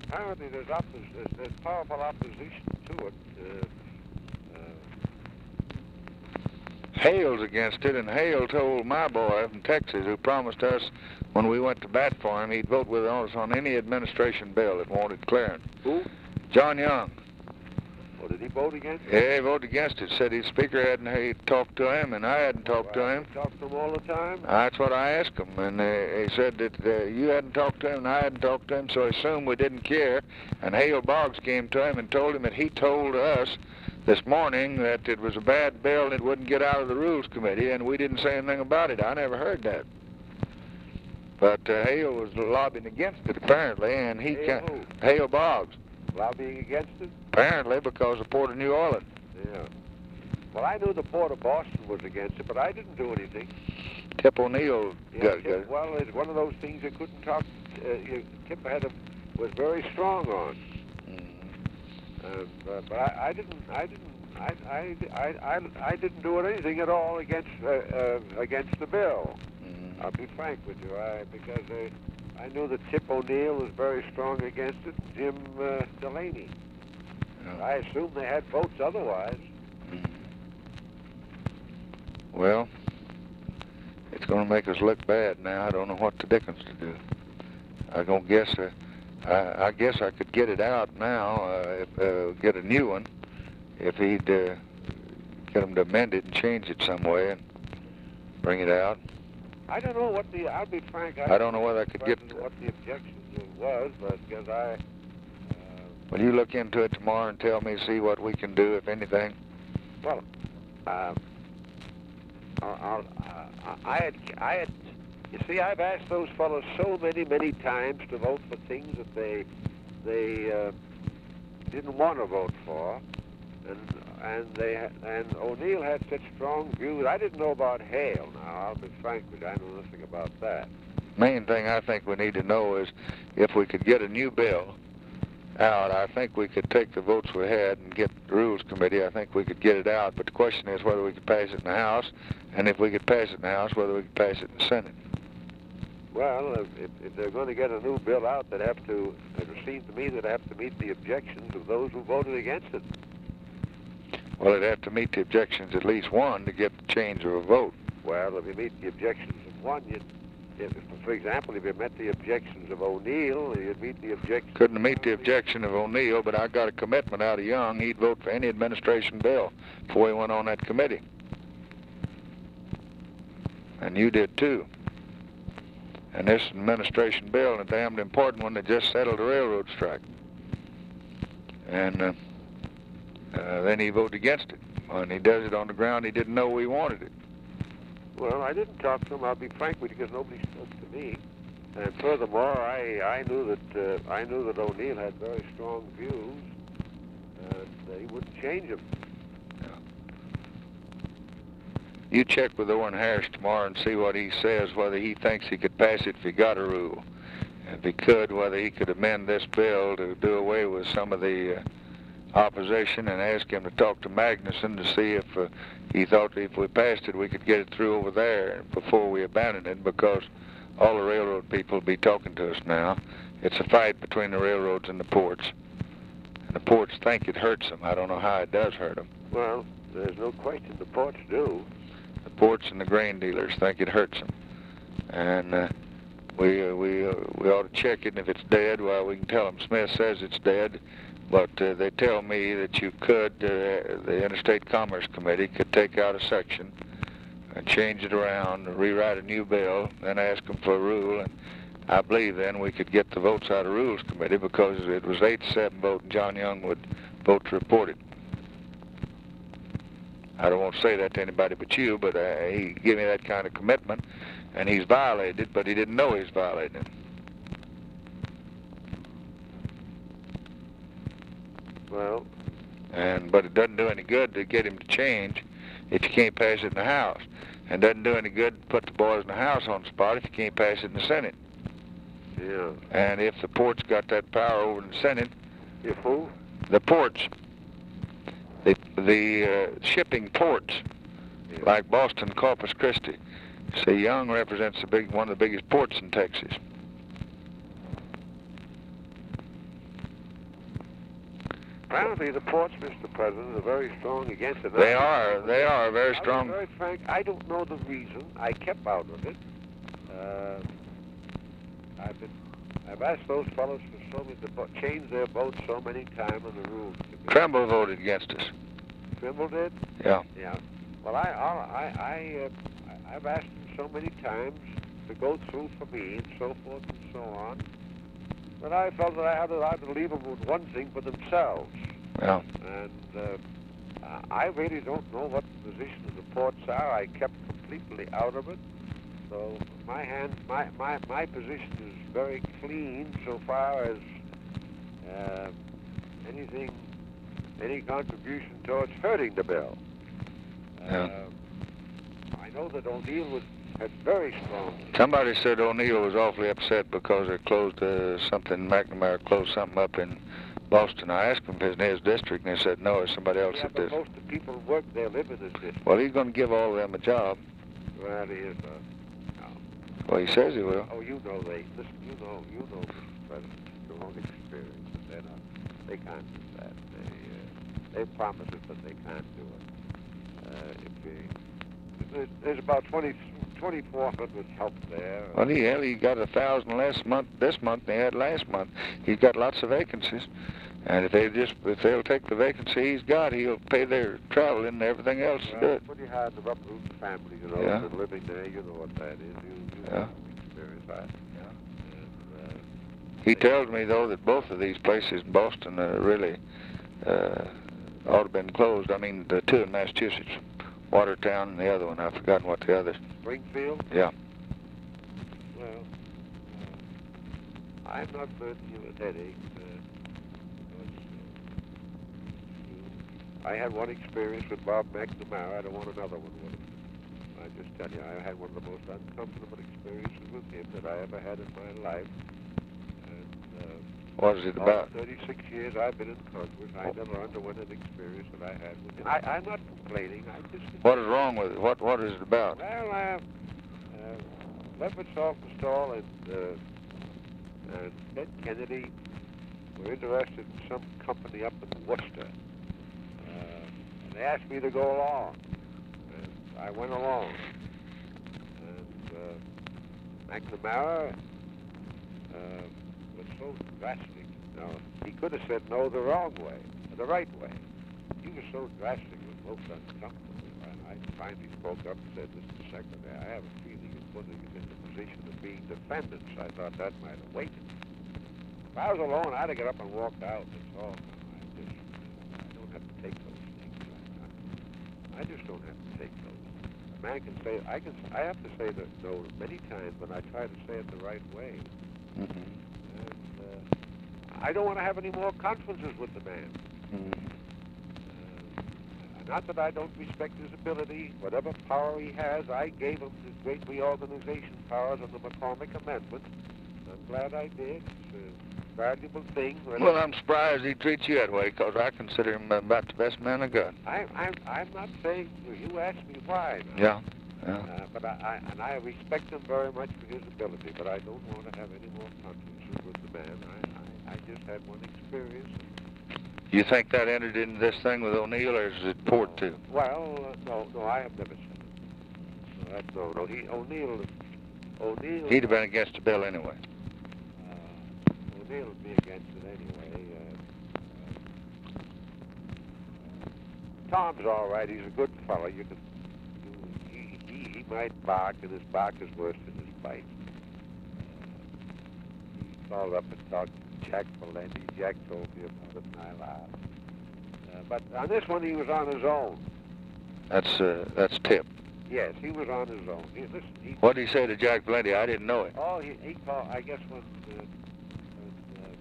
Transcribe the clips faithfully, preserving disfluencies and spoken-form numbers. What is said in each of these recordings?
apparently there's, oppos- there's, there's powerful opposition to it. Uh, Hale's against it, and Hale told my boy from Texas, who promised us when we went to bat for him, he'd vote with us on any administration bill that wanted clearing. Who? John Young. Well, did he vote against it? Yeah, he voted against it. Said his speaker hadn't he talked to him, and I hadn't talked well, to him. You talked to him all the time? That's what I asked him, and uh, he said that uh, you hadn't talked to him, and I hadn't talked to him, so I assumed we didn't care. And Hale Boggs came to him and told him that he told us this morning that it was a bad bill and it wouldn't get out of the Rules Committee, and we didn't say anything about it. I never heard that. But uh, Hale was lobbying against it, apparently, and he Hale ca- who? Hale Boggs. Lobbying against it? Apparently, because of Port of New Orleans. Yeah. Well, I knew the Port of Boston was against it, but I didn't do anything. Tip O'Neill Yeah, got, Tip, got it. well, it's one of those things you couldn't talk. Uh, you, Tip had a, was very strong on. And, uh, but I, I didn't. I didn't. I, I, I, I, I didn't do anything at all against uh, uh, against the bill. Mm-hmm. I'll be frank with you, I, because uh, I knew that Tip O'Neill was very strong against it. Jim uh, Delaney. Yeah. I assumed they had votes otherwise. Mm-hmm. Well, it's going to make us look bad now. I don't know what the dickens to do. I'm going to guess. Uh, I, I guess I could get it out now. Uh, if, uh, get a new one if he'd uh, get them to amend it and change it some way and bring it out. I don't know what the. I'll be frank. I don't know whether I could get. what the objections was, but because I. Uh, Will you look into it tomorrow and tell me, see what we can do, if anything? Well, uh, I'll, I'll, uh, I had, I had, you see, I've asked those fellows so many, many times to vote for things that they, they uh, didn't want to vote for, and and they and O'Neill had such strong views. I didn't know about Hale. Now, I'll be frank with you, I know nothing about that. Main thing I think we need to know is if we could get a new bill out, I think we could take the votes we had and get the Rules Committee. I think we could get it out, but the question is whether we could pass it in the House, and if we could pass it in the House, whether we could pass it in the Senate. Well, if, if they're going to get a new bill out, they'd have to, it seems to me, they'd have to meet the objections of those who voted against it. Well, it'd have to meet the objections at least one to get the change of a vote. Well, if you meet the objections of one, you'd, if, for example, if you met the objections of O'Neill, you'd meet the objections... Couldn't meet the objection of O'Neill, but I got a commitment out of Young. He'd vote for any administration bill before he went on that committee. And you did too. And this administration bill, and a damned important one that just settled the railroad strike. And uh, uh, then he voted against it. And he does it on the ground he didn't know we wanted it. Well, I didn't talk to him, I'll be frank with you, because nobody spoke to me. And furthermore, I, I knew that uh, I knew that O'Neill had very strong views, and uh, he wouldn't change them. You check with Owen Harris tomorrow and see what he says, whether he thinks he could pass it if he got a rule. If he could, whether he could amend this bill to do away with some of the uh, opposition, and ask him to talk to Magnuson to see if uh, he thought if we passed it we could get it through over there before we abandoned it, because all the railroad people will be talking to us now. It's a fight between the railroads and the ports. And the ports think it hurts them. I don't know how it does hurt them. Well, there's no question the ports do. The ports and the grain dealers think it hurts them. And uh, we, uh, we, uh, we ought to check it, and if it's dead, well, we can tell them Smith says it's dead. But uh, they tell me that you could, uh, the Interstate Commerce Committee could take out a section and change it around, rewrite a new bill, then ask them for a rule. And I believe then we could get the votes out of Rules Committee, because it was eight to seven vote, and John Young would vote to report it. I don't want to say that to anybody but you, but uh, he gave me that kind of commitment, and he's violated it, but he didn't know he's violating it. Well, and but it doesn't do any good to get him to change if you can't pass it in the House. And it doesn't do any good to put the boys in the House on the spot if you can't pass it in the Senate. yeah. And if the ports got that power over in the Senate, If who? the ports, the, the uh, shipping ports, Yeah. like Boston, Corpus Christi. See, Young represents the big, one of the biggest ports in Texas. Apparently the ports, Mister President, are very strong against it. They are. They are very strong. I was very frank. I don't know the reason. I kept out of it. Uh, I've been, I've asked those fellows for so many to bo- change their boats so many times on the rules. Trimble voted against us. Trimble did? Yeah. Yeah. Well, I, I, I, uh, I, I've asked them so many times to go through for me and so forth and so on. But I felt that I had to, I had to leave them with one thing for themselves. Yeah. And uh, I really don't know what the position of the ports are. I kept completely out of it. So my hand, my, my, my position is very clean so far as uh, anything, any contribution towards hurting the bill. Yeah. Uh, I know that O'Neill was had very strong. Somebody said O'Neill was awfully upset because they closed uh, something, McNamara closed something up in Boston. I asked him if it's in his district, and they said no, it's somebody else Yeah, that but did. most of the people who work there live in this district. Well, he's going to give all of them a job. Well, he is. Uh, no. Well, he says he will. Oh, you know they listen. You know, you know, Mister President, your own experience. That they're not. They can't do that. They uh, they promise it, but they can't do it. Uh, if they, there's, there's about twenty. twenty-four hundred help there. Well, he, hell, he got a thousand last month, this month than he had last month. He's got lots of vacancies, and if they just, if they'll take the vacancy he's got, he'll pay their travel and everything else Well, to do it's pretty hard to uproot the family, you know, Yeah. and living there. You know what that is. You, you Yeah. know experience that. Yeah. And, uh, He tells me, though, that both of these places in Boston are really uh, ought to have been closed. I mean, the two in Massachusetts, Watertown and the other one. I've forgotten what the other. Springfield. Yeah. Well, uh, I'm not burdening you with headaches. Uh, because, uh, I had one experience with Bob McNamara. I don't want another one with him. I just tell you, I had one of the most uncomfortable experiences with him that I ever had in my life. And, uh, What is it all about? the thirty-six years I've been in Congress, I never underwent an experience that I had with him. I, I'm not complaining. I just... What is wrong with it? What What is it about? Well, uh, uh, Leopard Saltonstall and, uh, and Ted Kennedy were interested in some company up in Worcester. Uh, and they asked me to go along. And I went along. And uh, McNamara uh, was so drastic. Now, he could have said no the wrong way, or the right way. He was so drastic, it was most uncomfortable. And I finally spoke up and said, Mister Secretary, I have a feeling you're putting us in the position of being defendants. I thought that might have waited. If I was alone, I'd have got up and walked out. That's all. I just, I don't have to take those things. I, I just don't have to take those. A man can say, I can, I have to say that no many times, but I try to say it the right way. Mm-hmm. And uh, I don't want to have any more conferences with the man. Mm-hmm. Not that I don't respect his ability. Whatever power he has, I gave him the great reorganization powers on the McCormick Amendment. I'm glad I did. It's a valuable thing. Well, I'm surprised he treats you that way, because I consider him about the best man I got. I, I'm, I'm not saying, you asked me why. Now. Yeah, yeah. Uh, but I, I, and I respect him very much for his ability, but I don't want to have any more conferences with the man. I, I, I just had one experience. You think that entered into this thing with O'Neill, or is it port too? Well, uh, no, no, I have never said it. No, that, no, no. He, O'Neill, O'Neill... He'd have been against the bill anyway. Uh, O'Neill would be against it anyway. Uh, uh, Tom's all right. He's a good fellow. You can... You, he, he, he might bark, and his bark is worse than his bite. Uh, he called up and talked to Jack Valenti. Jack told me about it, and I laughed. Uh, but on this one, he was on his own. That's uh, that's Tip. Yes, he was on his own. He, listen, he, What did he say to Jack Valenti? I didn't know it. oh, he, he called, I guess when, uh, when, uh,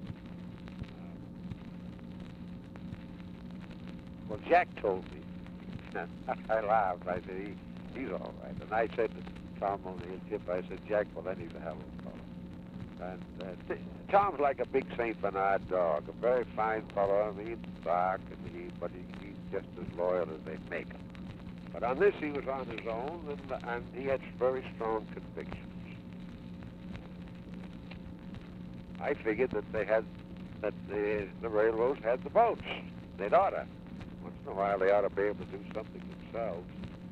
uh, well, Jack told me. I laughed. I said, he, he's all right. And I said to Tom O'Neill, Tip, I said, Jack Valenti's a hell of a fellow. And uh, th- Tom's like a big Saint Bernard dog, a very fine fellow. I mean, he'd bark, and he, but he, he's just as loyal as they make him. But on this, he was on his own, and, and he had very strong convictions. I figured that they had that the, the railroads had the boats. They'd oughta. Once in a while, they ought to be able to do something themselves.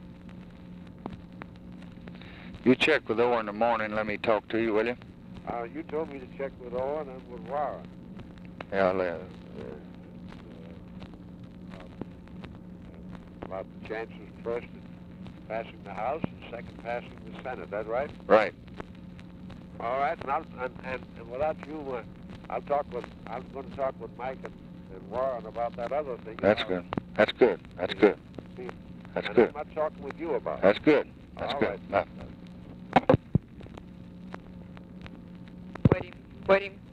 You check with Orr in the morning. Let me talk to you, will you? Uh, you told me to check with Owen and with Warren. Yeah, I'll, uh, Uh, uh, about the chances first of passing the House and second passing the Senate. That right? right. All right. And, I'll, and, and, and without you, uh, I'll talk with. I'm going to talk with Mike and, and Warren about that other thing. That's good. That's good. That's good. That's and good. I'm not talking with you about it. That's good. That's All good. right. Now, Waiting, waiting.